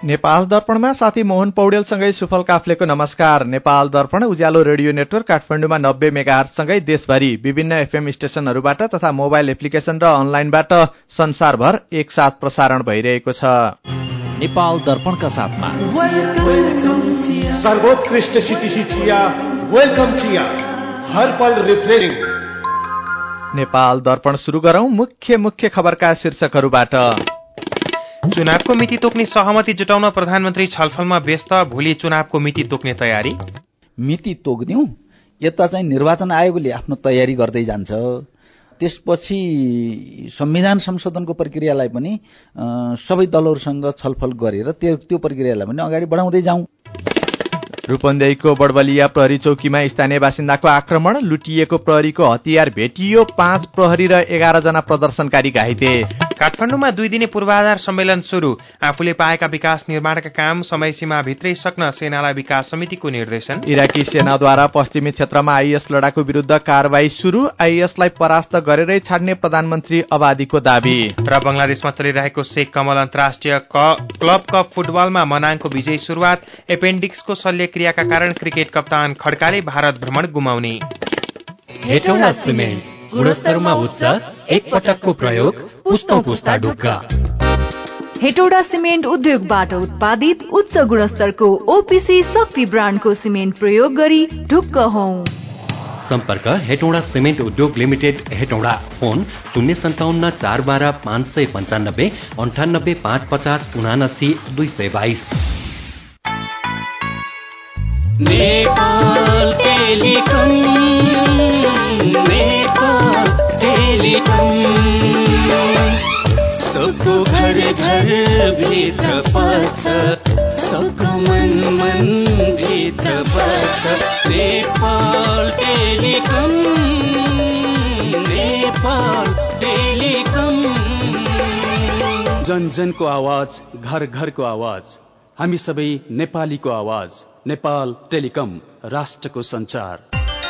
नेपाल दर्पणमा साथी मोहन पौडेलसँगै सुफल काफ्लेको नमस्कार। नेपाल दर्पण उज्यालो रेडियो नेटवर्क काठमाडौँमा 90 मेगाहर्जसँगै देशभरि विभिन्न एफएम स्टेशनहरूबाट तथा मोबाइल एप्लिकेशन र अनलाइनबाट संसारभर एकसाथ प्रसारण भइरहेको छ। नेपाल दर्पणका साथमा सर्वोत्कृष्ट सिटिसी चिया, वेलकम चिया, हर पल रिफ्रेशिङ। नेपाल दर्पण सुरु गरौं मुख्य खबरका शीर्षकहरूबाट। चुनावको मिति तोक्ने सहमति जुटाउन प्रधानमन्त्री छलफलमा व्यस्त, भोलि चुनावको मिति तोक्ने तयारी। मिति तोक्दिउँ, यता चाहिँ निर्वाचन आयोगले आफ्नो तयारी गर्दै जान्छ। त्यसपछि संविधान संशोधनको प्रक्रियालाई पनि सबै दलहरूसँग छलफल गरेर त्यो प्रक्रियालाई पनि अगाडि बढाउँदै जाउँ। रूपन्देहीको बडबलिया प्रहरी चौकीमा स्थानीय बासिन्दाको आक्रमण, लुटिएको प्रहरीको हतियार भेटियो, 5 प्रहरी र 11 जना प्रदर्शनकारी घाइते। काठमाडौँमा 2 दिने पूर्वाधार सम्मेलन सुरु, आफूले पाएका विकास निर्माणका काम समयसीमा भित्रै सक्न सेनालाई विकास समितिको निर्देशन। इराकी सेनाद्वारा पश्चिमी क्षेत्रमा आइएस लडाकु विरुद्ध कारवाही सुरु, आइएसलाई परास्त गरेरै छाड्ने प्रधानमन्त्री अबादीको दावी। र बंगलादेशमा चलिरहेको शेख कमल अन्तर्राष्ट्रिय क्लब कप फुटबलमा मनाङको विजयी सुरुवात, एपेन्डिक्सको शल्यक्रियाका कारण क्रिकेट कप्तान खड्काले भारत भ्रमण गुमाउने। हेटौडा सिमेन्ट गुणस्तरमा उच्च, एक पटकको प्रयोग, पुस्तौं पुस्ता ढुक्का। हेटौडा सिमेन्ट उद्योगबाट उत्पादित उच्च गुणस्तरको ओपीसी शक्ति ब्रान्डको सिमेन्ट प्रयोग गरी ढुक्क हौं। सम्पर्क हेटौडा सिमेन्ट उद्योग limited, Hetauda. Phone 057 412 595 98 550 79 222। Nepal telecom, Nepal telecom, सबको घर घर भित्र पस्छ, सबको मन भित्र बस्छ। Nepal telecom, Nepal telecom. जन जनको आवाज, घर घरको आवाज, हामी सबै नेपालीको आवाज। नेपाल टेलिकम, राष्ट्रको संचार।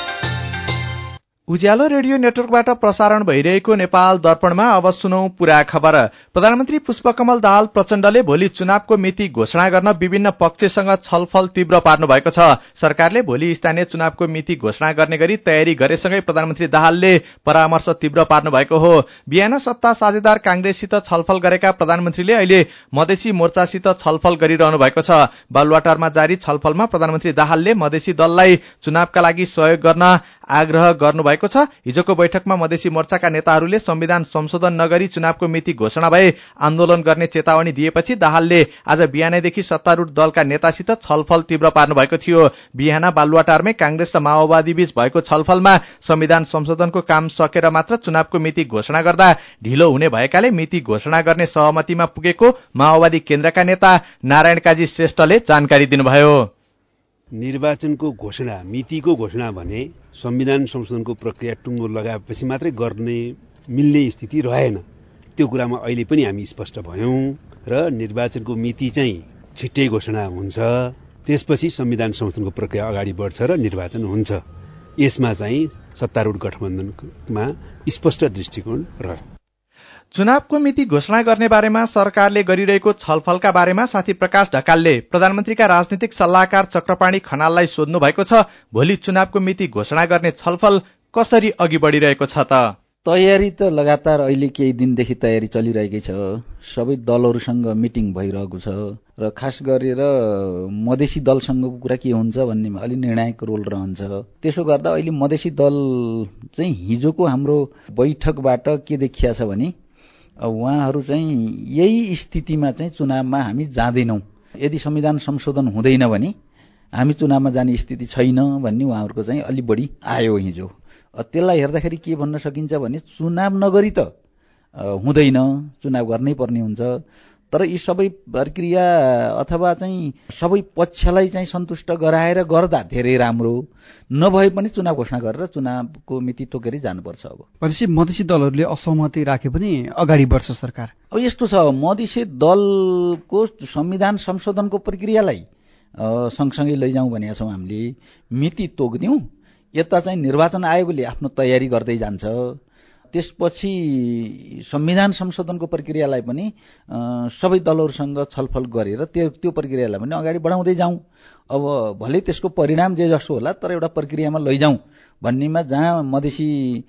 उज्यालो रेडियो नेटवर्कबाट प्रसारण भइरहेको नेपाल दर्पणमा अब सुनौं पूरा खबर। प्रधानमन्त्री पुष्पकमल दाहाल प्रचण्डले भोलि चुनावको मिति घोषणा गर्न विभिन्न पक्षसँग छलफल तीव्र पार्नु भएको छ। सरकारले भोलि स्थानीय चुनावको मिति घोषणा गर्ने गरी तयारी गरेसँगै प्रधानमन्त्री दाहालले परामर्श तीव्र पार्नु भएको हो। बिहान सत्ता साझेदार कांग्रेससित छलफल गरेका प्रधानमन्त्रीले अहिले मधेसी मोर्चासित छलफल गरिरहनु भएको छ। बालुवाटारमा जारी छलफलमा प्रधानमन्त्री दाहालले मधेसी दललाई चुनावका लागि सहयोग गर्न आग्रह गर्नु भएको छ। हिजोको बैठकमा मधेसी मोर्चाका नेताहरूले संविधान संशोधन नगरी चुनावको मिति घोषणा भए आन्दोलन गर्ने चेतावनी दिएपछि दाहालले आज बिहानैदेखि सत्तारूढ दलका नेतासित छलफल तीव्र पार्नु भएको थियो। बिहान बालुवाटारमै कांग्रेस र माओवादी बीच भएको छलफलमा संविधान संशोधनको काम सकेर मात्र चुनावको मिति घोषणा गर्दा ढिलो हुने भएकाले मिति घोषणा गर्ने सहमतिमा पुगेको माओवादी केन्द्रका नेता नारायण काजी श्रेष्ठले जानकारी दिनुभयो। निर्वाचनको घोषणा, मितिको घोषणा भने संविधान संशोधनको प्रक्रिया टुङ्गो लगाएपछि मात्रै गर्ने मिल्ने स्थिति रहेन। त्यो कुरामा अहिले पनि हामी स्पष्ट भयौं र निर्वाचनको मिति चाहिँ छिट्टै घोषणा हुन्छ, त्यसपछि संविधान संशोधनको प्रक्रिया अगाडि बढ्छ र निर्वाचन हुन्छ। यसमा चाहिँ सत्तारूढ गठबन्धनमा स्पष्ट दृष्टिकोण रह्यो। चुनावको मिति घोषणा गर्ने बारेमा सरकारले गरिरहेको छलफलका बारेमा साथी प्रकाश ढकालले प्रधानमन्त्रीका राजनीतिक सल्लाहकार चक्रपाणी खनाललाई सोध्नु भएको छ। भोलि चुनावको मिति घोषणा गर्ने छलफल कसरी अघि बढिरहेको छ त? तयारी त लगातार अहिले केही दिनदेखि तयारी चलिरहेकै छ। सबै दलहरूसँग मिटिङ भइरहेको छ र खास गरेर मधेसी दलसँगको कुरा के हुन्छ भन्नेमा अलि निर्णायक रोल रहन्छ। त्यसो गर्दा अहिले मधेसी दल चाहिँ हिजोको हाम्रो बैठकबाट के देखिया छ भने उहाँहरू चाहिँ यही स्थितिमा चाहिँ चुनावमा हामी जाँदैनौं, यदि संविधान संशोधन हुँदैन भने हामी चुनावमा जाने स्थिति छैन भन्ने उहाँहरूको चाहिँ अलि बढी आयो हिजो। त्यसलाई हेर्दाखेरि के भन्न सकिन्छ भने चुनाव नगरी त हुँदैन, चुनाव गर्नै पर्ने हुन्छ। तर यी सबै प्रक्रिया अथवा चाहिँ सबै पक्षलाई चाहिँ सन्तुष्ट गराएर गर्दा धेरै राम्रो, नभए पनि चुनाव घोषणा गरेर चुनावको मिति तोकेरै जानुपर्छ। अब भनेपछि मधेसी दलहरूले असहमति राखे पनि अगाडि बढ्छ सरकार। अब यस्तो छ, मधेसी दलको संविधान संशोधनको प्रक्रियालाई सँगसँगै लैजाउँ भनेका छौँ हामीले। मिति तोक्दिउँ, यता चाहिँ निर्वाचन आयोगले आफ्नो तयारी गर्दै जान्छ। त्यसपछि संविधान संशोधनको प्रक्रियालाई पनि सबै दलहरूसँग छलफल गरेर त्यो प्रक्रियालाई पनि अगाडि बढाउँदै जाउँ। अब भले त्यसको परिणाम जे जसो होला तर एउटा प्रक्रियामा लैजाउँ भन्नेमा जहाँ मधेसी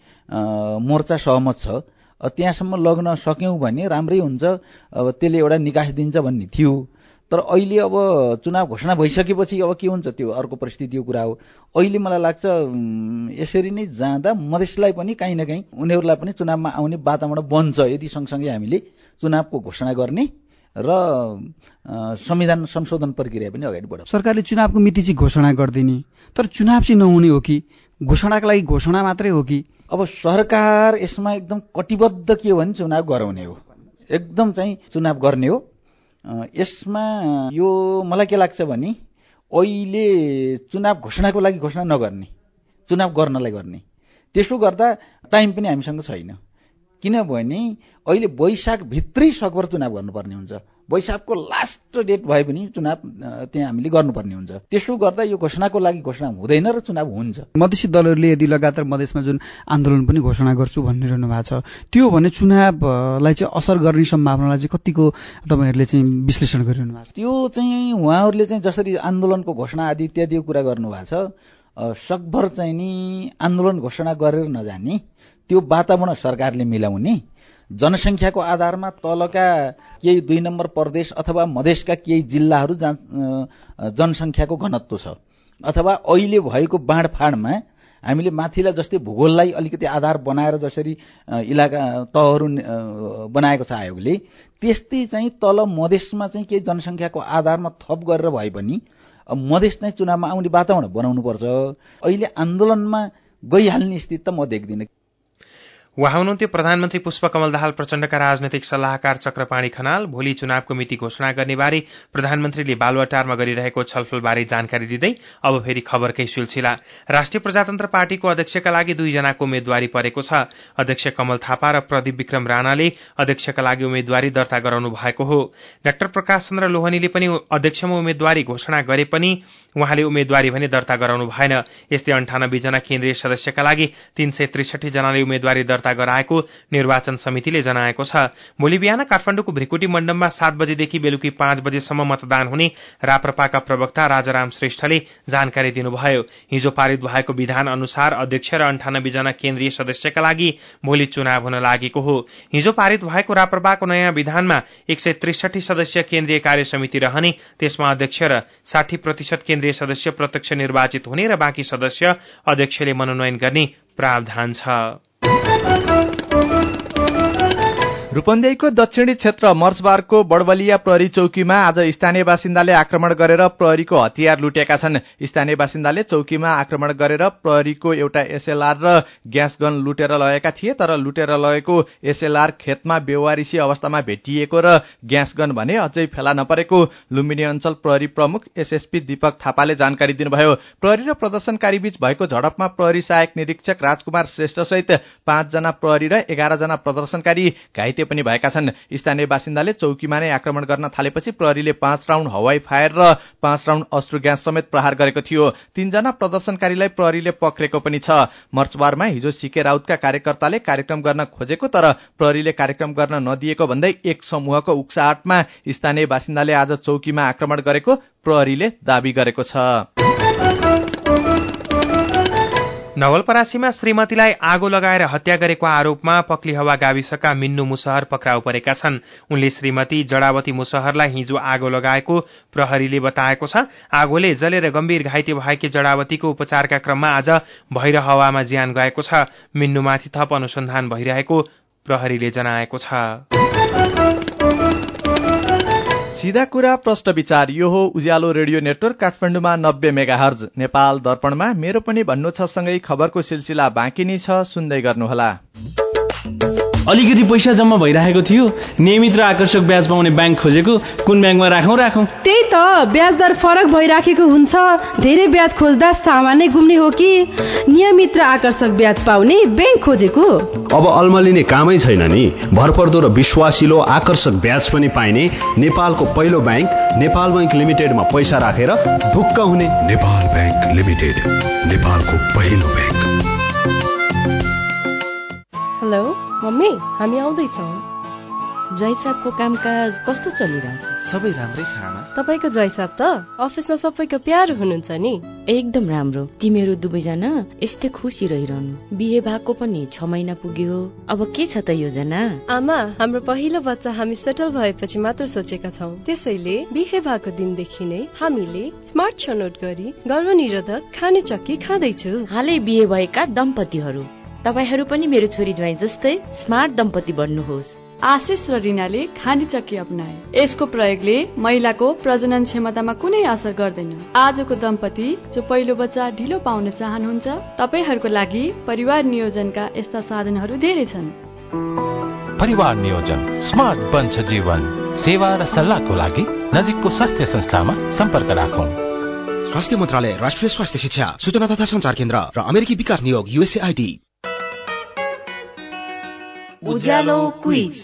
मोर्चा सहमत छ त्यहाँसम्म लग्न सक्यौं भने राम्रै हुन्छ। अब त्यसले एउटा निकास दिन्छ भन्ने थियो। तर अहिले अब चुनाव घोषणा भइसकेपछि अब के हुन्छ त्यो अर्को परिस्थितिको कुरा हो। अहिले मलाई लाग्छ यसरी नै जाँदा मधेसलाई पनि कहीँ न कहीँ उनीहरूलाई पनि चुनावमा आउने वातावरण बन्छ यदि सँगसँगै हामीले चुनावको घोषणा गर्ने र संविधान संशोधन प्रक्रिया पनि अगाडि बढाउँछ। सरकारले चुनावको मिति चाहिँ घोषणा गर्दिने, तर चुनाव चाहिँ नहुने हो कि घोषणाको लागि घोषणा मात्रै हो कि? अब सरकार यसमा एकदम कटिबद्ध के हो भने चुनाव गराउने हो, एकदम चाहिँ चुनाव गर्ने हो। यसमा यो मलाई के लाग्छ भने अहिले चुनाव घोषणाको लागि घोषणा नगर्ने, चुनाव गर्नलाई गर्ने। त्यसो गर्दा टाइम पनि हामीसँग छैन, किनभने अहिले वैशाख भित्रै सकभर चुनाव गर्नुपर्ने हुन्छ। वैशाखको लास्ट डेट भए पनि चुनाव त्यहाँ हामीले गर्नुपर्ने हुन्छ। त्यसो गर्दा यो घोषणाको लागि घोषणा हुँदैन र चुनाव हुन्छ। मधेसी दलहरूले यदि लगातार मधेसमा जुन आन्दोलन पनि घोषणा गर्छु भनिरहनु भएको छ, त्यो भने चुनावलाई चाहिँ असर गर्ने सम्भावनालाई चाहिँ कतिको तपाईँहरूले चाहिँ विश्लेषण गरिरहनु भएको छ? त्यो चाहिँ उहाँहरूले चाहिँ जसरी आन्दोलनको घोषणा आदि इत्यादिको कुरा गर्नुभएको छ, सकभर चाहिँ नि आन्दोलन घोषणा गरेर नजाने, त्यो वातावरण सरकारले मिलाउने, जनसङ्ख्याको आधारमा तलका केही 2 नम्बर प्रदेश अथवा मधेसका केही जिल्लाहरू जहाँ जनसङ्ख्याको घनत्व छ, अथवा अहिले भएको बाँडफाँडमा हामीले माथिलाई जस्तै भूगोललाई अलिकति आधार बनाएर जसरी इलाका तहहरू बनाएको छ आयोगले, त्यस्तै चाहिँ तल मधेसमा चाहिँ केही जनसङ्ख्याको आधारमा थप गरेर भए पनि मधेस चाहिँ चुनावमा आउने वातावरण बनाउनुपर्छ। अहिले आन्दोलनमा गइहाल्ने स्थिति त म देख्दिनँ। उहाँ हुनुहुन्थ्यो प्रधानमन्त्री पुष्पकमल दाहाल प्रचण्डका राजनैतिक सल्लाहकार चक्रपाणी खनाल। भोलि चुनावको मिति घोषणा गर्ने बारे प्रधानमन्त्रीले बालुवाटारमा गरिरहेको छलफलबारे जानकारी दिँदै अब फेरि खबरकै सिलसिला। राष्ट्रिय प्रजातन्त्र पार्टीको अध्यक्षका लागि 2 जनाको उम्मेद्वारी परेको छ। अध्यक्ष कमल थापा र प्रदीप विक्रम राणाले अध्यक्षका लागि उम्मेद्वारी दर्ता गराउनु भएको हो। डाक्टर प्रकाश चन्द्र लोहनीले पनि अध्यक्षमा उम्मेद्वारी घोषणा गरे पनि उहाँले उम्मेद्वारी भने दर्ता गराउनु भएन। यस्तै 98 जना केन्द्रीय सदस्यका लागि 363 जनाले उम्मेद्वारी दर्ता गराएको निर्वाचन समितिले जनाएको छ। भोलि बिहान काठमाडौँको भ्रिकुटी मण्डपमा 7 बजेदेखि बेलुकी 5 बजेसम्म मतदान हुने राप्रपाका प्रवक्ता राजाराम श्रेष्ठले जानकारी दिनुभयो। हिजो पारित भएको विधान अनुसार अध्यक्ष र 98 जना केन्द्रीय सदस्यका लागि भोलि चुनाव हुन लागेको हो। हिजो पारित भएको राप्रपाको नयाँ विधानमा 163 सदस्य केन्द्रीय कार्य समिति रहने, त्यसमा अध्यक्ष र 60% केन्द्रीय सदस्य प्रत्यक्ष निर्वाचित हुने र बाँकी सदस्य अध्यक्षले मनोनयन गर्ने प्रावधान छ। रूपन्देहीको दक्षिणी क्षेत्र मर्चबारको बडबलिया प्रहरी चौकीमा आज स्थानीय बासिन्दाले आक्रमण गरेर प्रहरीको हतियार लुटेका छन्। स्थानीय बासिन्दाले चौकीमा आक्रमण गरेर प्रहरीको एउटा एसएलआर र ग्यास गन लुटेर लगेका थिए, तर लुटेर लगेको एसएलआर खेतमा बेवारिसी अवस्थामा भेटिएको र ग्यास गन भने अझै फेला नपरेको लुम्बिनी अञ्चल प्रहरी प्रमुख एसएसपी दीपक थापाले जानकारी दिनुभयो। प्रहरी र प्रदर्शनकारी बीच भएको झडपमा प्रहरी सहायक निरीक्षक राजकुमार श्रेष्ठ सहित 5 जना प्रहरी र 11 जना प्रदर्शनकारी घाइते पनि भएका छन्। स्थानीय बासिन्दाले चौकीमा नै आक्रमण गर्न थालेपछि प्रहरीले 5 राउण्ड हवाई फायर र 5 राउण्ड अश्रु ग्यास समेत प्रहार गरेको थियो। 3 जना प्रदर्शनकारीलाई प्रहरीले पक्रेको पनि छ। मर्चबारमा हिजो सीके राउतका कार्यकर्ताले कार्यक्रम गर्न खोजेको तर प्रहरीले कार्यक्रम गर्न नदिएको भन्दै एक समूहको उक्साहटमा स्थानीय बासिन्दाले आज चौकीमा आक्रमण गरेको प्रहरीले दावी गरेको छ। नवलपरासीमा श्रीमतीलाई आगो लगाएर हत्या गरेको आरोपमा पक्लिहवा गाविसका मिन्नु मुसहर पक्राउ परेका छन्। उनले श्रीमती जडावती मुसहरलाई हिजो आगो लगाएको प्रहरीले बताएको छ। आगोले जलेर गम्भीर घाइते भएकी जडावतीको उपचारका क्रममा आज भैरहवामा ज्यान गएको छ। मिन्नुमाथि थप अनुसन्धान भइरहेको प्रहरीले जनाएको छ। सीधा कुरा प्रश्न विचार, यो हो उज्यालो रेडियो नेटवर्क काठमाडौँमा 90 मेगाहर्ज। नेपाल दर्पणमा मेरो पनि भन्नु छ सँगै खबरको सिलसिला बाँकी नै छ, सुन्दै गर्नुहोला। अलिकति पैसा जम्मा भइरहेको थियो, नियमित र आकर्षक ब्याज पाउने ब्याङ्क खोजेको, कुन ब्याङ्कमा राखौं? त्यही त, ब्याज दर फरक भइराखेको हुन्छ। धेरै ब्याज खोज्दा सामान्य गुम्ने हो कि नियमित र आकर्षक ब्याज पाउने ब्याङ्क खोजेको? अब अल्मलिने कामै छैन नि। भरपर्दो र विश्वासिलो आकर्षक ब्याज पनि पाइने नेपालको पहिलो ब्याङ्क नेपाल बैंक लिमिटेडमा पैसा राखेर ढुक्क हुने। नेपाल बैंक लिमिटेड, नेपालको पहिलो ब्याङ्क। हेलो मम्मी, हामी आउँदैछौँ। जयसाबको कामकाज कस्तो चलिरहेछ? सबै राम्रै छ आमा। तपाईको जयसाब त अफिसमा सबैको प्यारो हुनुहुन्छ नि। एकदम राम्रो। तिमीहरू दुवैजना यस्तै खुसी रहिरहनु। बिहे भएको पनि 6 महिना पुग्यो। अब के छ त योजना? आमा, हाम्रो पहिलो बच्चा हामी सेटल भएपछि मात्र सोचेका छौँ। त्यसैले बिहे भएको दिनदेखि नै हामीले स्मार्ट छनौट गरी गर्भनिरोधक खाने चक्की खाँदैछु। हालै बिहे भएका दम्पतिहरू, तपाईहरू पनि मेरो छोरी ज्वाइँ जस्तै स्मार्ट दम्पति बन्नुहोस्। आशिष र रिनाले खाने चक्की अपनाए। यसको प्रयोगले महिलाको प्रजनन क्षमतामा कुनै असर गर्दैन। आजको दम्पति जो पहिलो बच्चा ढिलो पाउन चाहनुहुन्छ, तपाईहरूको लागि परिवार नियोजनका यस्ता साधनहरू धेरै छन्। परिवार नियोजन स्मार्ट बन्छ जीवन। सेवा र सल्लाहको लागि नजिकको स्वास्थ्य संस्थामा सम्पर्क राखौं। स्वास्थ्य मन्त्रालय, राष्ट्रिय स्वास्थ्य शिक्षा, सूचना तथा संचार केन्द्र र अमेरिकी विकास नियोग USAID। उज्यालो क्विज।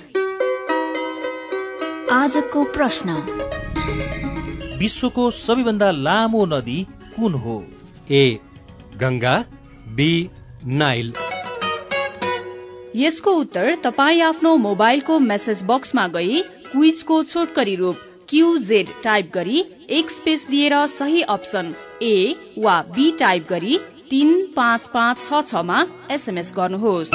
आजको प्रश्न, विश्वको सबैभन्दा लामो नदी कुन हो? A Ganga, B Nile. यसको उत्तर तपाईँ आफ्नो मोबाइलको मेसेज बक्समा गई क्विजको छोटकरी रूप QZ टाइप गरी एक स्पेस दिएर सही अप्सन ए वा बी टाइप गरी 35566 मा SMS गर्नुहोस्।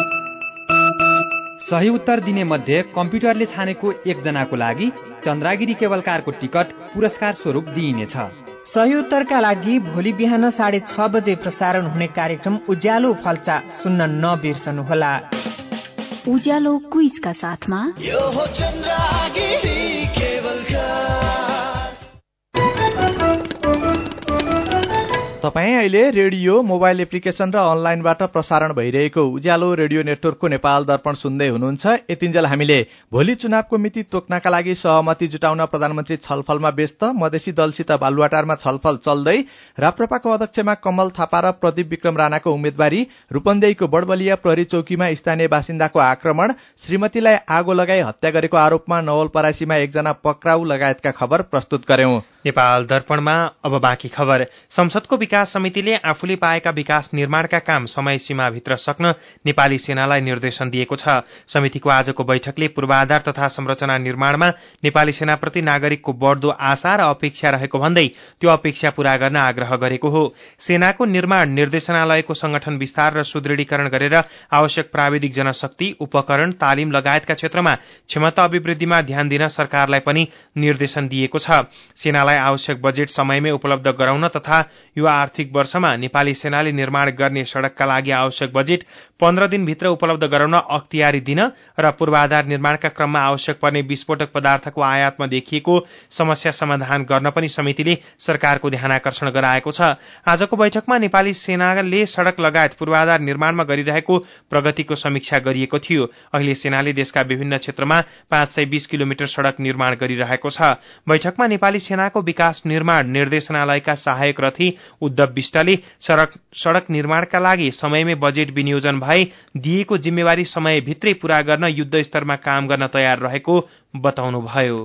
सही उत्तर दिने मध्ये कम्प्युटरले छानेको एकजनाको लागि चन्द्रागिरी केबल कारको टिकट पुरस्कार स्वरूप दिइनेछ। सही उत्तरका लागि भोलि बिहान 6:30 बजे प्रसारण हुने कार्यक्रम उज्यालो फल्चा सुन्न नबिर्सनुहोला। उज्यालो क्विजका साथमा यो हो चन्द्रागिरी केबल कार। तपाईँ अहिले रेडियो, मोबाइल एप्लिकेशन र अनलाइनबाट प्रसारण भइरहेको उज्यालो रेडियो नेटवर्कको नेपाल दर्पण सुन्दै हुनुहुन्छ। यतिन्जेल हामीले भोलि चुनावको मिति तोक्नका लागि सहमति जुटाउन प्रधानमन्त्री छलफलमा व्यस्त, मधेसी दलसित बालुवाटारमा छलफल चल्दै, राप्रपाको अध्यक्षमा कमल थापा र प्रदीप विक्रम राणाको उम्मेदवारी, रूपन्देहीको बडबलिया प्रहरी चौकीमा स्थानीय बासिन्दाको आक्रमण, श्रीमतीलाई आगो लगाई हत्या गरेको आरोपमा नवलपरासीमा एकजना पक्राउ लगायतका खबर प्रस्तुत गर्यौं। नेपाल दर्पणमा अब बाँकी खबर। संसदको विकास समितिले आफूले पाएका विकास निर्माणका काम समय सीमाभित्र सक्न नेपाली सेनालाई निर्देशन दिएको छ। समितिको आजको बैठकले पूर्वाधार तथा संरचना निर्माणमा नेपाली सेनाप्रति नागरिकको बढ्दो आशा र अपेक्षा रहेको भन्दै त्यो अपेक्षा पूरा गर्न आग्रह गरेको हो। सेनाको निर्माण निर्देशनालयको संगठन विस्तार र सुदृढीकरण गरेर आवश्यक प्राविधिक जनशक्ति, उपकरण, तालिम लगायतका क्षेत्रमा क्षमता अभिवृद्धिमा ध्यान दिन सरकारलाई पनि निर्देशन दिएको छ। सेनालाई आवश्यक बजेट समयमै उपलब्ध गराउन तथा यो आर्थिक वर्षमा नेपाली सेनाले निर्माण गर्ने सड़कका लागि आवश्यक बजेट 15 दिनभित्र उपलब्ध गराउन अख्तियारी दिन र पूर्वाधार निर्माणका क्रममा आवश्यक पर्ने विस्फोटक पदार्थको आयातमा देखिएको समस्या समाधान गर्न पनि समितिले सरकारको ध्यानाकर्षण गराएको छ। आजको बैठकमा नेपाली सेनाले सड़क लगायत पूर्वाधार निर्माणमा गरिरहेको प्रगतिको समीक्षा गरिएको थियो। अहिले सेनाले देशका विभिन्न क्षेत्रमा 520 किलोमिटर सड़क निर्माण गरिरहेको छ। बैठकमा नेपाली सेनाको विकास निर्माण निर्देशनालयका सहायक रथी उद्धव विष्टले सड़क निर्माणका लागि समयमै बजेट विनियोजन भए दिएको जिम्मेवारी समयभित्रै पूरा गर्न युद्ध स्तरमा काम गर्न तयार रहेको बताउनुभयो।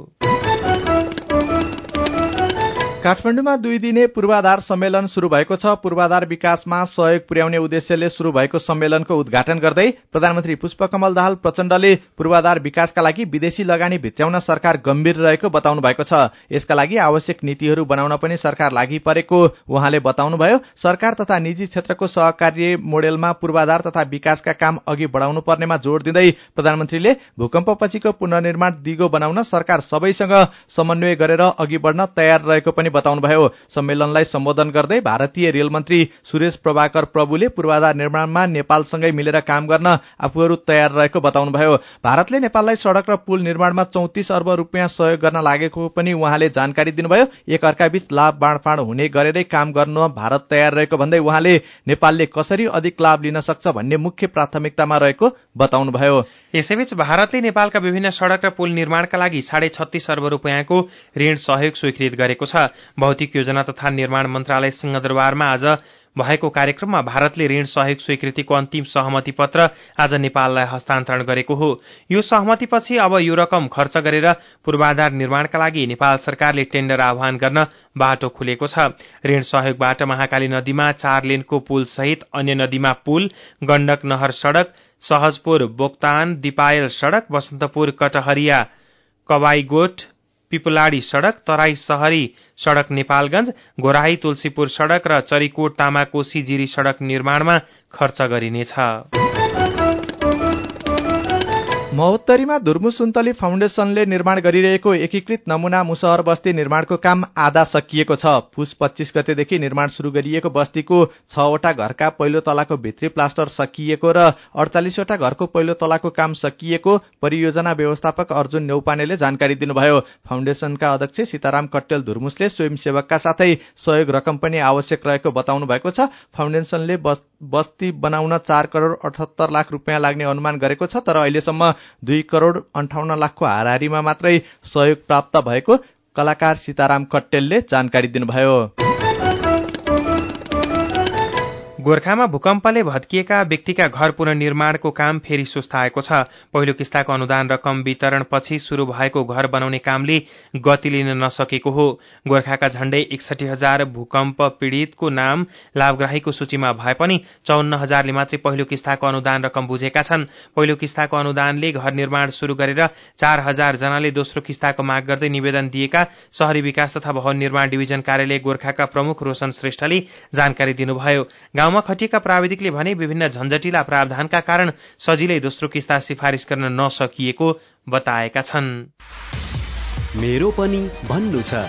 काठमाडौँमा 2 दिने पूर्वाधार सम्मेलन शुरू भएको छ। पूर्वाधार विकासमा सहयोग पुर्याउने उद्देश्यले शुरू भएको सम्मेलनको उद्घाटन गर्दै प्रधानमन्त्री पुष्पकमल दाहाल प्रचण्डले पूर्वाधार विकासका लागि विदेशी लगानी भित्र्याउन सरकार गम्भीर रहेको बताउनु भएको छ। यसका लागि आवश्यक नीतिहरू बनाउन पनि सरकार लागि परेको उहाँले बताउनुभयो। सरकार तथा निजी क्षेत्रको सहकार्य मोडेलमा पूर्वाधार तथा विकासका काम अघि बढाउनु पर्नेमा जोड़ दिँदै प्रधानमन्त्रीले भूकम्पपछिको पुनर्निर्माण दिगो बनाउन सरकार सबैसँग समन्वय गरेर अघि बढ्न तयार रहेको पनि बताउनुभयो। सम्मेलनलाई सम्बोधन गर्दै भारतीय रेल मन्त्री सुरेश प्रभाकर प्रभुले पूर्वाधार निर्माणमा नेपालसँगै मिलेर काम गर्न आफूहरू तयार रहेको बताउनुभयो। भारतले नेपाललाई सड़क र पुल निर्माणमा 34 अर्ब रुपियाँ सहयोग गर्न लागेको पनि उहाँले जानकारी दिनुभयो। एक अर्काबीच लाभ बाँडफाँड हुने गरेरै काम गर्न भारत तयार रहेको भन्दै उहाँले नेपालले कसरी अधिक लाभ लिन सक्छ भन्ने मुख्य प्राथमिकतामा रहेको बताउनुभयो। यसैबीच भारतले नेपालका विभिन्न सड़क र पुल निर्माणका लागि 36.5 अर्ब रुपियाँको ऋण सहयोग स्वीकृत गरेको छ। भौतिक योजना तथा निर्माण मन्त्रालय सिंहदरबारमा आज भएको कार्यक्रममा भारतले ऋण सहयोग स्वीकृतिको अन्तिम सहमति पत्र आज नेपाललाई हस्तान्तरण गरेको हो। यो सहमतिपछि अब यो रकम खर्च गरेर पूर्वाधार निर्माणका लागि नेपाल सरकारले टेन्डर आह्वान गर्न बाटो खुलेको छ। ऋण सहयोगबाट महाकाली नदीमा 4 लेनको पुल सहित अन्य नदीमा पुल, गण्डक नहर सड़क, सहजपुर बोक्तान दिपायल सड़क, बसन्तपुर कटहरिया कवाईगोठ पिपलाडी सड़क, तराई शहरी सड़क नेपालगंज, घोराही तुलसीपुर सड़क र चरीकोट तामाकोशी जिरी सड़क निर्माणमा खर्च गरिनेछ। महोत्तरीमा धुर्मु सुन्तली फाउन्डेशनले निर्माण गरिरहेको एकीकृत नमूना मुसहर बस्ती निर्माणको काम आधा सकिएको छ। पुस 25 गतेदेखि निर्माण शुरू गरिएको बस्तीको 6 वटा घरका पहिलो तलाको भित्री प्लास्टर सकिएको र 48 वटा घरको पहिलो तलाको काम सकिएको परियोजना व्यवस्थापक अर्जुन नेउपानेले जानकारी दिनुभयो। फाउन्डेशनका अध्यक्ष सीताराम कट्टेल धुर्मुसले स्वयंसेवकका साथै सहयोग रकम पनि आवश्यक रहेको बताउनु भएको छ। फाउन्डेशनले बस्ती बनाउन 4 करोड़ 78 लाख रुपियाँ लाग्ने अनुमान गरेको छ, तर अहिलेसम्म 2 करोड़ 58 लाखको हाराहारीमा मात्रै सहयोग प्राप्त भएको कलाकार सीताराम कट्टेलले जानकारी दिनुभयो। गोर्खामा भूकम्पले भत्किएका व्यक्तिका घर पुनर्निर्माणको काम फेरि सुस्ताएको छ। पहिलो किस्ताको अनुदान रकम वितरण पछि शुरू भएको घर बनाउने कामले गति लिन नसकेको हो। गोर्खाका झण्डै 61,000 भूकम्प पीड़ितको नाम लाभग्राहीको सूचीमा भए पनि 54,000ले मात्रै पहिलो किस्ताको अनुदान रकम बुझेका छन्। पहिलो किस्ताको अनुदानले घर निर्माण शुरू गरेर 4,000 जनाले दोस्रो किस्ताको माग गर्दै निवेदन दिएका शहरी विकास तथा भवन निर्माण डिभिजन कार्यालय गोर्खाका प्रमुख रोशन श्रेष्ठले जानकारी दिनुभयो। गाउँमा खटिएका प्राविधिकले भने विभिन्न झन्झटिला प्रावधानका कारण सजिलै दोस्रो किस्ता सिफारिस गर्न नसकिएको बताएका छन्। मेरो पनि भन्नु छ।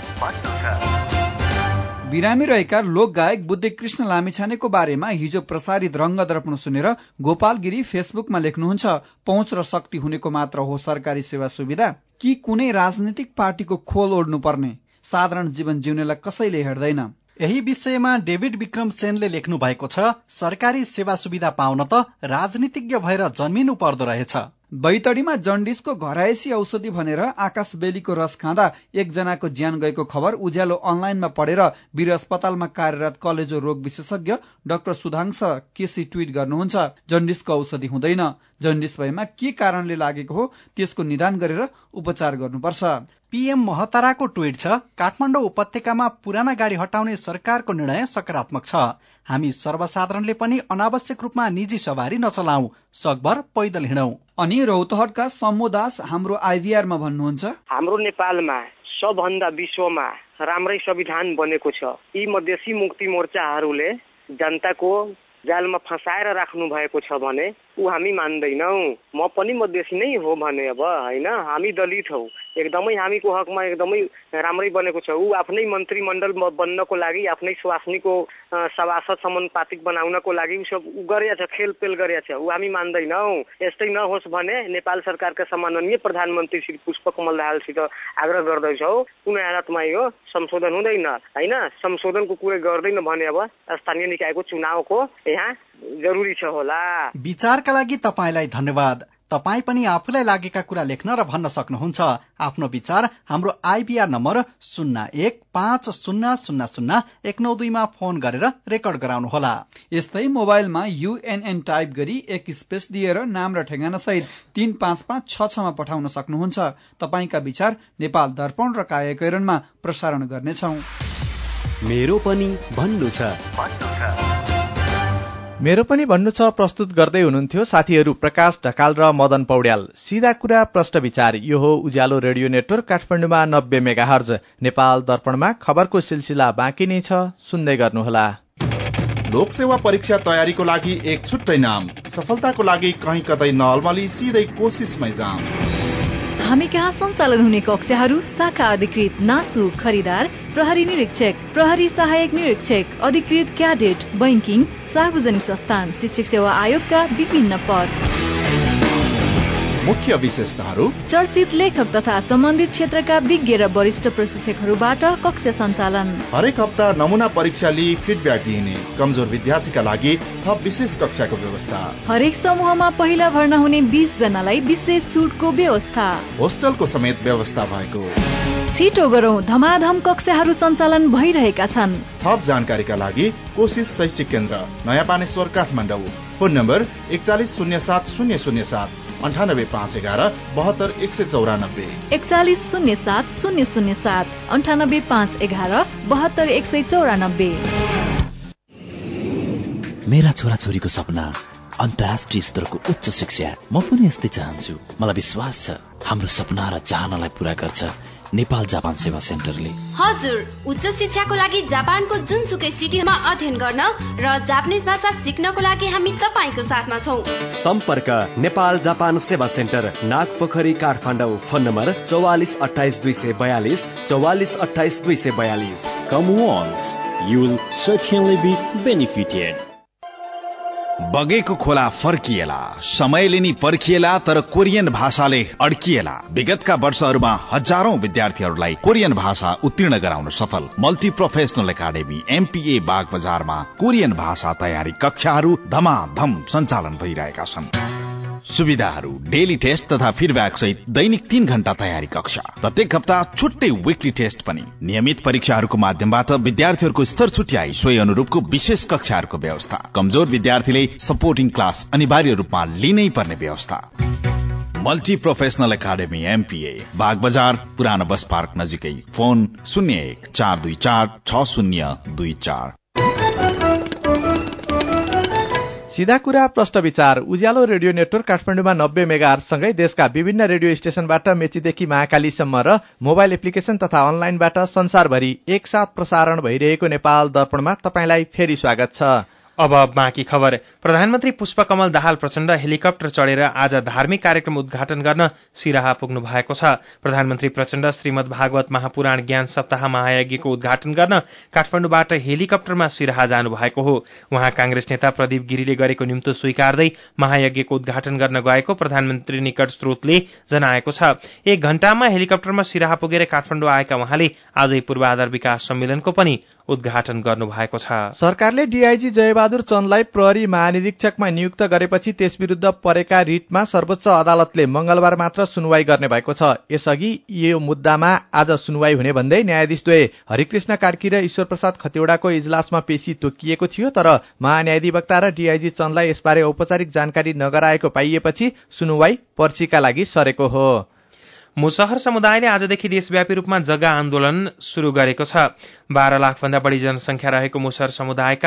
बिरामी रहेका लोकगायक बुद्धे कृष्ण लामिछानेको बारेमा हिजो प्रसारित रंगदर्पण सुनेर गोपाल गिरी फेसबुकमा लेख्नुहुन्छ, पहुँच र शक्ति हुनेको मात्र हो सरकारी सेवा सुविधा कि कुनै राजनीतिक पार्टीको खोल ओढ्नु पर्ने? साधारण जीवन जिउनेलाई कसैले हेर्दैन। यही विषयमा डेभिड विक्रम सेनले लेख्नु भएको छ, सरकारी सेवा सुविधा पाउन त राजनीतिज्ञ भएर जन्मिनु पर्दो रहेछ। बैतडीमा जन्डिसको घरायसी औषधि भनेर आकाश बेलीको रस खाँदा एकजनाको ज्यान गएको खबर उज्यालो अनलाइनमा पढेर वीर अस्पतालमा कार्यरत कलेजो रोग विशेषज्ञ डाक्टर सुधांश केसी ट्वीट गर्नुहुन्छ, जन्डिसको औषधि हुँदैन, जन्डिस भएमा के कारणले लागेको हो त्यसको निदान गरेर उपचार गर्नुपर्छ। पीएम महताराको ट्वीट छ, काठमाडौँ उपत्यकामा पुराना गाडी हटाउने सरकारको निर्णय सकारात्मक छ। हामी सर्वसाधारणले पनि अनावश्यक रूपमा निजी सवारी नचलाऊ, सकभर पैदल हिँडौं। अनि रौतहटका सम्मोदास हाम्रो आइभीआरमा भन्नुहुन्छ, हाम्रो नेपालमा सबभन्दा विश्वमा राम्रै संविधान बनेको छ। यी मधेसी मुक्ति मोर्चाहरूले जनताको जालमा फसाएर राख्नु भएको छ भने ऊ हामी मान्दैनौ। म पनि मधेसी नै हो भने अब हैन, हामी दलित हौ, एकदमै हामीको हकमा एकदमै राम्रै बनेको छ। ऊ आफ्नै मन्त्रीमण्डल बन्नको लागि, आफ्नै स्वास्नीको सभासद समानुपातिक बनाउनको लागि ऊ सब गरेछ, खेलपेल गरेछ। ऊ हामी मान्दैनौ। यस्तै नहोस् भने नेपाल सरकारका सम्माननीय प्रधानमन्त्री श्री पुष्पकमल दाहालसित आग्रह गर्दैछौ, कुनै हालतमा यो संशोधन हुँदैन हैन। संशोधनको कुरै गर्दैन भने अब स्थानीय निकायको चुनावको यहाँ जरुरी छ होला। विचारका लागि तपाईलाई धन्यवाद। तपाई पनि आफूलाई लागेका कुरा लेख्न र भन्न सक्नुहुन्छ। आफ्नो विचार हाम्रो आइभीआर नम्बर 0150001992 मा फोन गरेर रेकर्ड गराउनुहोला। यस्तै मोबाइलमा UNN टाइप गरी 1 स्पेस दिएर नाम र ठेगाना सहित 35566 मा पठाउन सक्नुहुन्छ। तपाईका विचार नेपाल दर्पण र कायाकरणमा प्रसारण गर्नेछौं। मेरो पनि भन्नु छ। मेरो पनि भन्नु छ प्रस्तुत गर्दै हुनुहुन्थ्यो साथीहरू प्रकाश ढकाल र मदन पौड्याल। सीधा कुरा प्रश्न विचार, यो हो उज्यालो रेडियो नेटवर्क काठमाडौँमा 90 मेगाहर्ज। नेपाल दर्पणमा खबरको सिलसिला बाँकी नै छ, सुन्दै गर्नुहोला। लोकसेवा परीक्षा तयारीको लागि एक छुट्टै नाम, सफलताको लागि कहीँ कतै नअल्मली सिधै कोसिसमै जाम। हामी कहाँ सञ्चालन हुने कक्षाहरू शाखा अधिकृत, नासु, खरिदार, प्रहरी निरीक्षक, प्रहरी सहायक निरीक्षक, अधिकृत क्याडेट, बैंकिङ, सार्वजनिक संस्थान, शिक्षक सेवा आयोगका विभिन्न पद। मुख्य विशेषताहरू, चर्चित लेखक तथा सम्बन्धित क्षेत्रका विज्ञ र वरिष्ठ प्रशिक्षकहरूबाट कक्षा सञ्चालन। हरेक हप्ता नमुना परीक्षा लिई फिडब्याक दिइने, कमजोर विद्यार्थीका लागि थप विशेष कक्षाको व्यवस्था। हरेक समूहमा पहिला भर्ना हुने 20 जनालाई विशेष छुटको व्यवस्था। होस्टलको समेत व्यवस्था भएको। छिटो गरौं, धमाधम कक्षाहरू सञ्चालन भइरहेका छन्। थप जानकारीका लागि कोशिश शैक्षिक केन्द्र नयाँ पानेश्वर काठमाडौँ। Phone number 4107 98511 72194 4107 98511 72194। मेरा छोराछोरीको सपना अन्तर्राष्ट्रिय स्तरको उच्च शिक्षा। म पनि यस्तै चाहन्छु। मलाई विश्वास छ हाम्रो सपना र चाहनालाई पूरा गर्छ नेपाल जापान सेवा सेन्टरले। हजुर, उच्च शिक्षाको लागि जापानको जुनसुकै सिटीमा अध्ययन गर्न र जापानिज भाषा सिक्नको लागि हामी तपाईको साथमा छौं। सम्पर्क नेपाल जापान सेवा centre, Nagpokhari, Kathmandu. Phone number 44 28 242 44 28 242। Come once, you will certainly be benefited. बगेको खोला फर्किएला, समयले नि पर्खिएला, तर कोरियन भाषाले अड्किएला। विगतका वर्षहरूमा हजारौं विद्यार्थीहरूलाई कोरियन भाषा उत्तीर्ण गराउन सफल मल्टी प्रोफेसनल एकाडेमी MPA बाग बजारमा कोरियन भाषा तयारी कक्षाहरू धमाधम सञ्चालन भइरहेका छन्। सुविधाहरू डेली टेस्ट तथा फिडब्याक सहित दैनिक 3 घण्टा तयारी कक्षा, प्रत्येक हप्ता छुट्टै विकली टेस्ट पनि। नियमित परीक्षाहरूको माध्यमबाट विद्यार्थीहरूको स्तर छुट्याई सोही अनुरूपको विशेष कक्षाहरूको व्यवस्था। कमजोर विद्यार्थीले सपोर्टिङ क्लास अनिवार्य रूपमा लिनै पर्ने व्यवस्था। Multi professional academy MPA Bagbazar, पुरानो बस पार्क नजिकै। फोन 01 424 6024। सीधा कुरा प्रश्न विचार उज्यालो रेडियो नेटवर्क काठमाडौँमा 90 मेगाहर्ज सँगै देशका विभिन्न रेडियो स्टेशनबाट मेचीदेखि महाकालीसम्म र मोबाइल एप्लिकेशन तथा अनलाइनबाट संसारभरि एकसाथ प्रसारण भइरहेको नेपाल दर्पणमा तपाईंलाई फेरि स्वागत छ। अब बाँकी खबर। प्रधानमन्त्री पुष्पकमल दाहाल प्रचण्ड हेलिकप्टर चढेर आज धार्मिक कार्यक्रम उद्घाटन गर्न सिराहा पुग्नु भएको छ। प्रधानमन्त्री प्रचण्ड श्रीमद् भागवत महापुराण ज्ञान सप्ताह महायज्ञको उद्घाटन गर्न काठमाडौँबाट हेलिकप्टरमा सिराहा जानु भएको हो। उहाँ कांग्रेस नेता प्रदीप गिरीले गरेको निम्तो स्वीकार्दै महायज्ञको उद्घाटन गर्न गएको प्रधानमन्त्री निकट स्रोतले जनाएको छ। 1 घण्टामा हेलिकप्टरमा सिराहा पुगेर काठमाडौँ आएका उहाँले आजै पूर्वाधार विकास सम्मेलनको पनि उद्घाटन गर्नु भएको छ। सरकारले डीआईजी जयबहादुर चन्दलाई प्रहरी महानिरीक्षकमा नियुक्त गरेपछि त्यस विरुद्ध परेका रिटमा सर्वोच्च अदालतले मंगलबार मात्र सुनवाई गर्ने भएको छ। यसअघि यो मुद्दामा आज सुनवाई हुने भन्दै न्यायाधीशद्वय हरिकृष्ण कार्की र ईश्वर प्रसाद खतिवड़ाको इजलासमा पेशी तोकिएको थियो, तर महान्यायाधिवक्ता र डीआईजी चन्दलाई यसबारे औपचारिक जानकारी नगराएको पाइएपछि सुनवाई पर्सीका लागि सरेको हो। मुसहर समुदायले आजदेखि देशव्यापी रूपमा जग्गा आन्दोलन शुरू गरेको छ। 12 लाख भन्दा बढी जनसंख्या रहेको मुसहर समुदायका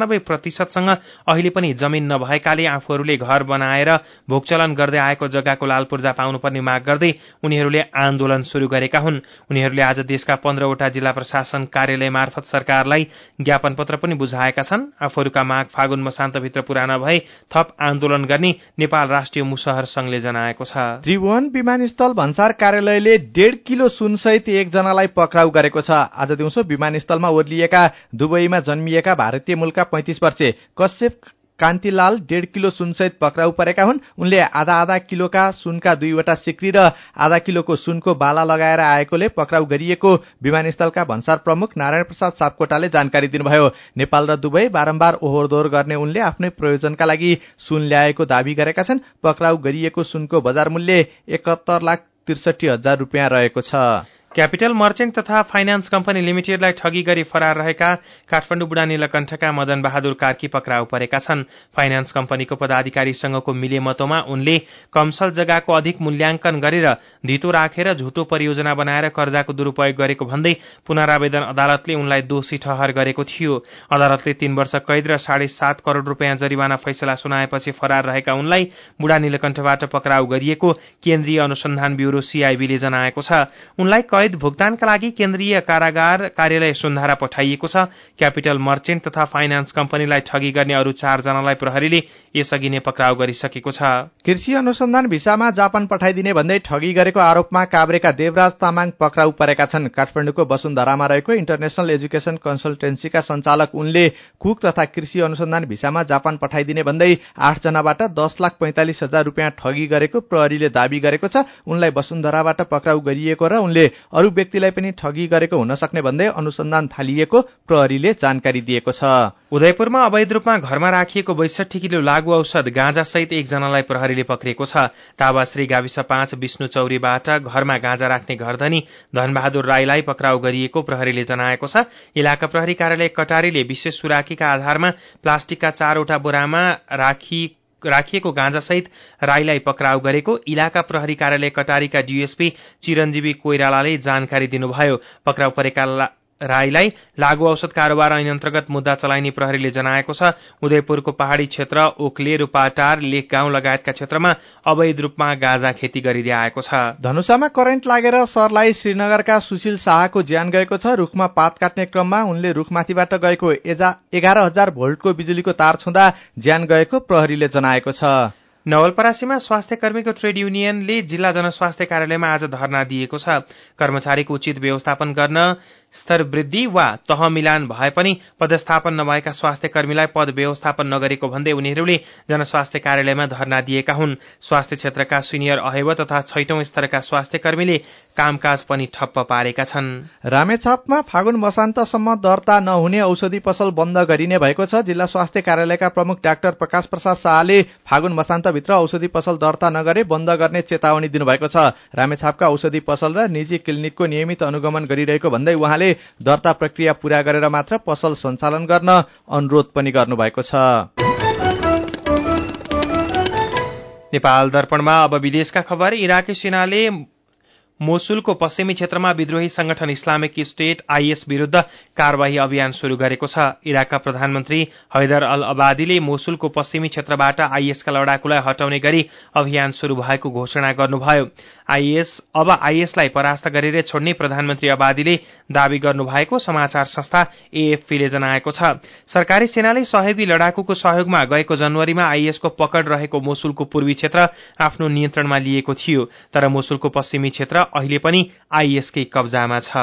95% अहिले पनि जमिन नभएकाले आफूहरूले घर बनाएर भोगचलन गर्दै आएको जग्गाको लाल पूर्जा पाउनुपर्ने माग गर्दै उनीहरूले आन्दोलन शुरू गरेका हुन्। उनीहरूले आज देशका 15 वटा जिल्ला प्रशासन कार्यालय मार्फत सरकारलाई ज्ञापन पत्र पनि बुझाएका छन्। आफूहरूका माग फागुन मसान्तभित्र पूरा नभए थप आन्दोलन गर्ने नेपाल राष्ट्रिय मुसहर संघले जनाएको छ। त्रिभुवन विमानस्थल भन्सार कार्यालयले 1.5 किलो सुनसहित एकजनालाई पक्राउ गरेको छ। आज दिउँसो विमानस्थलमा ओर्लिएका दुबईमा जन्मिएका भारतीय मूलका 35 वर्षे कश्यप कान्तिलाल 1.5 किलो सुनसहित पक्राउ परेका हुन्। उनले आधा किलोका सुनका 2वटा सिक्री र आधा किलोको सुनको बाला लगाएर आएकोले पक्राउ गरिएको विमानस्थलका भन्सार प्रमुख नारायण प्रसाद सापकोटाले जानकारी दिनुभयो। नेपाल र दुबई बारम्बार ओहोरदोहोर गर्ने उनले आफ्नै प्रयोजनका लागि सुन ल्याएको दावी गरेका छन्। पक्राउ गरिएको सुनको बजार मूल्य 71,63,000 रुपियाँ रहेको छ। क्यापिटल मर्चेन्ट तथा फाइनान्स कम्पनी लिमिटेडलाई ठगी गरी फरार रहेका काठमाडौँ बुढा नीलकण्ठका मदन बहादुर कार्की पक्राउ परेका छन्। फाइनान्स कम्पनीको पदाधिकारीसँगको मिलेमतोमा उनले कमसल जग्गाको अधिक मूल्याङ्कन गरेर धितो राखेर झुटो परियोजना बनाएर कर्जाको दुरूपयोग गरेको भन्दै पुनरावेदन अदालतले उनलाई दोषी ठहर गरेको थियो। अदालतले 3 वर्ष कैद र 7.5 करोड़ रुपियाँ जरिवाना फैसला सुनाएपछि फरार रहेका उनलाई बुढा नीलकण्ठबाट पक्राउ गरिएको केन्द्रीय अनुसन्धान ब्यूरो CIB ले जनाएको छ। उनलाई कैद भुक्तानका लागि केन्द्रीय कारागार कार्यालय सुन्धारा पठाइएको छ। क्यापिटल मर्चेन्ट तथा फाइनान्स कम्पनीलाई ठगी गर्ने अरू 4 जनालाई प्रहरीले यसअघि नै पक्राउ गरिसकेको छ। कृषि अनुसन्धान भिसामा जापान पठाइदिने भन्दै ठगी गरेको आरोपमा काभ्रेका देवराज तामाङ पक्राउ परेका छन्। काठमाडौँको वसुन्धरामा रहेको इन्टरनेशनल एजुकेशन कन्सल्टेन्सीका सञ्चालक उनले कुक तथा कृषि अनुसन्धान भिसामा जापान पठाइदिने भन्दै 8 जनाबाट 10,45,000 रुपियाँ ठगी गरेको प्रहरीले दावी गरेको छ। उनलाई वसुन्धराबाट पक्राउ गरिएको र उनले अरू व्यक्तिलाई पनि ठगी गरेको हुन सक्ने भन्दै अनुसन्धान थालिएको प्रहरीले जानकारी दिएको छ। उदयपुरमा अवैध रूपमा घरमा राखिएको 62 किलो लागू औषध गाँजा सहित एकजनालाई प्रहरीले पक्रेको छ। तावाश्री गाविस 5 विष्णु चौरीबाट घरमा गाँजा राख्ने घरधनी धनबहादुर राईलाई पक्राउ गरिएको प्रहरीले जनाएको छ। इलाका प्रहरी कार्यालय कटारीले विशेष सुराकीका आधारमा प्लास्टिकका 4वटा बोरामा राखिएको गाँजा सहित राईलाई पक्राउ गरेको इलाका प्रहरी कार्यालय कटारीका डीएसपी चिरञ्जीवी कोइरालाले जानकारी दिनुभयो। पक्राउ परेका राईलाई लागू औषध कारोबार ऐन अन्तर्गत मुद्दा चलाइने प्रहरीले जनाएको छ। उदयपुरको पहाड़ी क्षेत्र ओखले रूपाटार लेक गाउँ लगायतका क्षेत्रमा अवैध रूपमा गाँजा खेती गरिँदै आएको छ। धनुषामा करेन्ट लागेर सरलाई श्रीनगरका सुशील शाहको ज्यान गएको छ। रुखमा पात काट्ने क्रममा उनले रुखमाथिबाट गएको 11,000 भोल्टको बिजुलीको तार छुँदा ज्यान गएको प्रहरीले जनाएको छ। नवलपरासीमा स्वास्थ्य कर्मीको ट्रेड युनियनले जिल्ला जनस्वास्थ्य कार्यालयमा आज धरना दिएको छ। कर्मचारीको उचित व्यवस्थापन गर्न स्तर वृद्धि वा तह मिलान भए पनि पदस्थापन नभएका स्वास्थ्य कर्मीलाई पद व्यवस्थापन नगरेको भन्दै उनीहरूले जनस्वास्थ्य कार्यालयमा धरना दिएका हुन्। स्वास्थ्य क्षेत्रका सिनियर अहेव तथा 6औं स्तरका स्वास्थ्य कर्मीले कामकाज पनि ठप्प पारेका छन्। रामेछापमा फागुन मसान्तसम्म दर्ता नहुने औषधि पसल बन्द गरिने भएको छ। जिल्ला स्वास्थ्य कार्यालयका प्रमुख डाक्टर प्रकाश प्रसाद शाहले फागुन मसान्तभित्र औषधि पसल दर्ता नगरे बन्द गर्ने चेतावनी दिनुभएको छ। रामेछापका औषधि पसल र निजी क्लिनिकको नियमित अनुगमन गरिरहेको भन्दै उहाँले दर्ता प्रक्रिया पूरा गरेर मात्र पसल सञ्चालन गर्न अनुरोध पनि गर्नुभएको छ। नेपाल दर्पणमा अब विदेशका खबर। इराकी सेनाले मोसुलको पश्चिमी क्षेत्रमा विद्रोही संगठन इस्लामिक स्टेट आईएस विरूद्ध कार्यवाही अभियान शुरू गरेको छ। इराकका प्रधानमन्त्री हैदर अल अबादीले मोसुलको पश्चिमी क्षेत्रबाट आईएसका लडाकुलाई हटाउने गरी अभियान शुरू भएको घोषणा गर्नुभयो। अब आईएसलाई परास्त गरेर छोड्ने प्रधानमन्त्री अबादीले दावी गर्नुभएको समाचार संस्था एएफपीले जनाएको छ। सरकारी सेनाले सहयोगी लडाकुको सहयोगमा गएको जनवरीमा आईएसको पकड रहेको मोसुलको पूर्वी क्षेत्र आफ्नो नियन्त्रणमा लिएको थियो। तर मोसुलको पश्चिमी क्षेत्र अहिले पनि आईएसकै कब्जामा छ।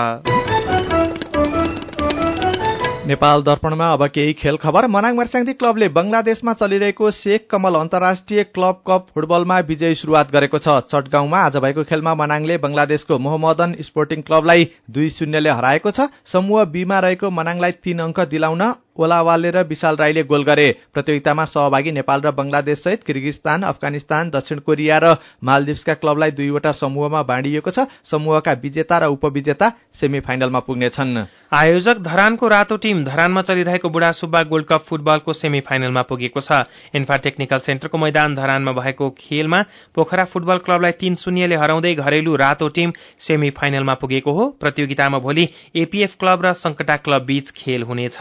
नेपाल दर्पणमा अब केही खेल खबर। मनाङ मर्स्याङ्दी क्लबले बंगलादेशमा चलिरहेको शेख कमल अन्तर्राष्ट्रिय क्लब कप फुटबलमा विजयी शुरूआत गरेको छ। चटगाउँमा आज भएको खेलमा मनाङले बंगलादेशको मोहम्मदन स्पोर्टिङ क्लबलाई 2-0 ले हराएको छ। समूह बीमा रहेको मनाङलाई 3 अंक दिलाउन ओलावाले र विशाल राईले गोल गरे। प्रतियोगितामा सहभागी नेपाल र बंगलादेश सहित किर्गिस्तान, अफगानिस्तान, दक्षिण कोरिया र मालदिप्सका क्लबलाई 2वटा समूहमा बाँडिएको छ। समूहका विजेता र उपविजेता सेमी फाइनलमा पुग्नेछन्। आयोजक धरानको रातो टिम धरानमा चलिरहेको बुढा सुब्बा गोल्ड कप फुटबलको सेमी फाइनलमा पुगेको छ। इन्फा टेक्निकल सेन्टरको मैदान धरानमा भएको खेलमा पोखरा फुटबल क्लबलाई 3-0 ले हराउँदै घरेलु रातो टिम सेमी फाइनलमा पुगेको हो। प्रतियोगितामा भोलि एपीएफ क्लब र संकटा क्लब बीच खेल हुनेछ।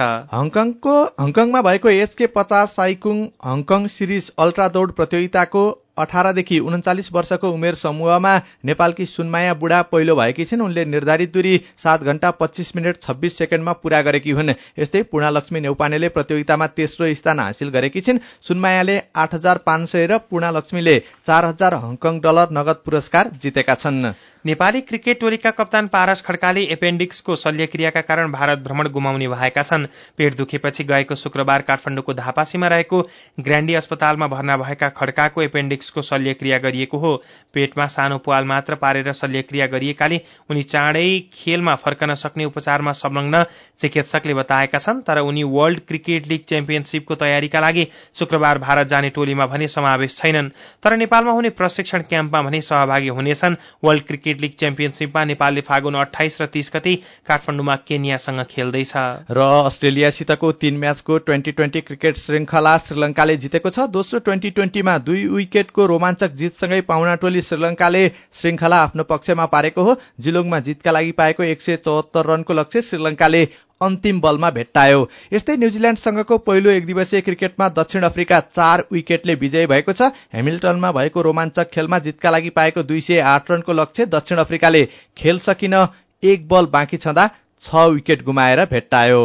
हङकङमा भएको HK50 साइकुङ हङकङ सिरिज अल्ट्रा दौड प्रतियोगिताको 18 देखि 39 वर्षको उमेर समूहमा नेपालकी सुनमाया बुढा पहिलो भएकी छिन्। उनले निर्धारित दूरी 7 घण्टा 25 मिनट 26 सेकेन्डमा पूरा गरेकी हुन्। यस्तै पूर्णालक्ष्मी नेउपानेले प्रतियोगितामा तेस्रो स्थान हासिल गरेकी छिन्। सुनमायाले 8,500 र पूर्णालक्ष्मीले 4,000 हङकङ डलर नगद पुरस्कार जितेका छन्। नेपाली क्रिकेट टोलीका कप्तान पारस खड्काले एपेन्डिक्सको शल्यक्रियाका कारण भारत भ्रमण गुमाउने भएका छन्। पेट दुखेपछि गएको शुक्रबार काठमाडौँको धापासीमा रहेको ग्रान्डी अस्पतालमा भर्ना भएका खड्काको एपेन्डिक्सको शल्यक्रिया गरिएको हो। पेटमा सानो प्वाल मात्र पारेर शल्यक्रिया गरिएकाले उनी चाँडै खेलमा फर्कन सक्ने उपचारमा संलग्न चिकित्सकले बताएका छन्। तर उनी वर्ल्ड क्रिकेट लीग च्याम्पियनशिपको तयारीका लागि शुक्रबार भारत जाने टोलीमा भने समावेश छैनन्। तर नेपालमा हुने प्रशिक्षण क्याम्पमा भने सहभागी हुनेछन्। वर्ल्ड क्रिकेट लीग च्याम्पियनशिपमा नेपालले फागुन 28 र 30 गते काठमाडौँमा केन्यासँग खेल्दैछ। र अस्ट्रेलियासितको 3 म्याचको 2020 क्रिकेट श्रृंखला श्रीलंकाले जितेको छ। दोस्रो 2020मा 2 विकेटको रोमाञ्चक जितसँगै पाहुना टोली श्रीलंकाले श्रृंखला आफ्नो पक्षमा पारेको हो। जिलोङमा जितका लागि पाएको 174 रनको लक्ष्य श्रीलंकाले अन्तिम बलमा भेट्टायो। यस्तै न्यूजील्याण्डसँगको पहिलो एकदिवसीय क्रिकेटमा दक्षिण अफ्रिका 4 विकेटले विजयी भएको छ। हेमिल्टनमा भएको रोमाञ्चक खेलमा जितका लागि पाएको 208 रनको लक्ष्य दक्षिण अफ्रिकाले खेल सकिन 1 बल बाँकी छँदा 6 विकेट गुमाएर भेट्टायो।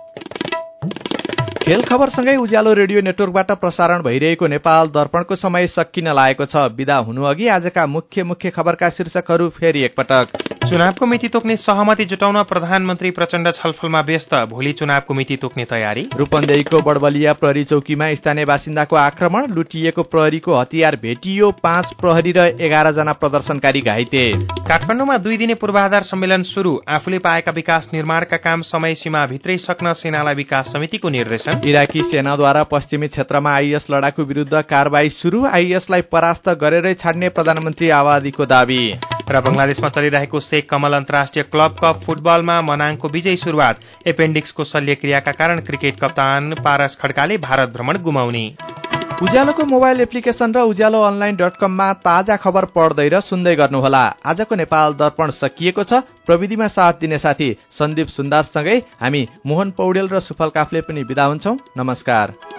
खेल खबरसँगै उज्यालो रेडियो नेटवर्कबाट प्रसारण भइरहेको नेपाल दर्पणको समय सकिन लागेको छ। बिदा हुनु अघि आजका मुख्य खबरका शीर्षकहरू फेरि एकपटक। चुनावको मिति तोक्ने सहमति जुटाउन प्रधानमन्त्री प्रचण्ड छलफलमा व्यस्त, भोलि चुनावको मिति तोक्ने तयारी। रूपन्देहीको बडबलिया प्रहरी चौकीमा स्थानीय बासिन्दाको आक्रमण, लुटिएको प्रहरीको हतियार भेटियो, 5 प्रहरी र 11 जना प्रदर्शनकारी घाइते। काठमाडौँमा 2 दिने पूर्वाधार सम्मेलन शुरू, आफूले पाएका विकास निर्माणका काम समय सीमा भित्रै सक्न सेनालाई विकास समितिको निर्देशन। इराकी सेनाद्वारा पश्चिमी क्षेत्रमा आइएस लडाकु विरुद्ध कारबाही शुरू, आइएसलाई परास्त गरेरै छाड्ने प्रधानमन्त्री आवादीको दावी। र बंगलादेशमा चलिरहेको शेख कमल अन्तर्राष्ट्रिय क्लब कप फुटबलमा मनाङको विजयी शुरूआत, एपेन्डिक्सको शल्यक्रियाका कारण क्रिकेट कप्तान पारस खड्काले भारत भ्रमण गुमाउने। उज्यालोको मोबाइल एप्लिकेशन र उज्यालो अनलाइन.com मा ताजा खबर पढ्दै र सुन्दै गर्नुहोला। आजको नेपाल दर्पण सकिएको छ। प्रविधिमा साथ दिने साथी सन्दीप सुन्दाससँगै हामी मोहन पौडेल र सुफल काफले पनि बिदा हुन्छौं। नमस्कार।